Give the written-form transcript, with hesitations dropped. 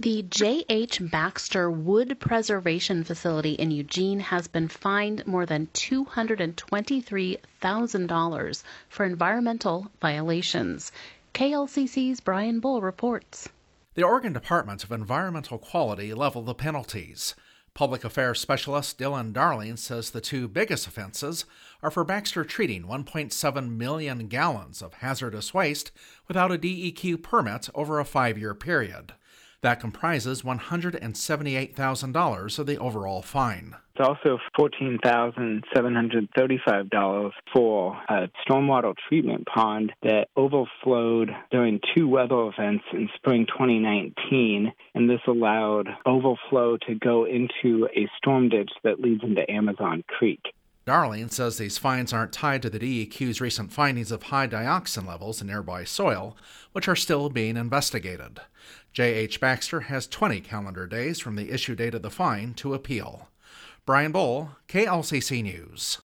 The J.H. Baxter Wood Preservation Facility in Eugene has been fined more than $223,000 for environmental violations. KLCC's Brian Bull reports. The Oregon Department of Environmental Quality leveled the penalties. Public Affairs Specialist Dylan Darling says the two biggest offenses are for Baxter treating 1.7 million gallons of hazardous waste without a DEQ permit over a 5-year period. That comprises $178,000 of the overall fine. It's also $14,735 for a stormwater treatment pond that overflowed during 2 weather events in spring 2019, and this allowed overflow to go into a storm ditch that leads into Amazon Creek. Darling says these fines aren't tied to the DEQ's recent findings of high dioxin levels in nearby soil, which are still being investigated. J.H. Baxter has 20 calendar days from the issue date of the fine to appeal. Brian Bull, KLCC News.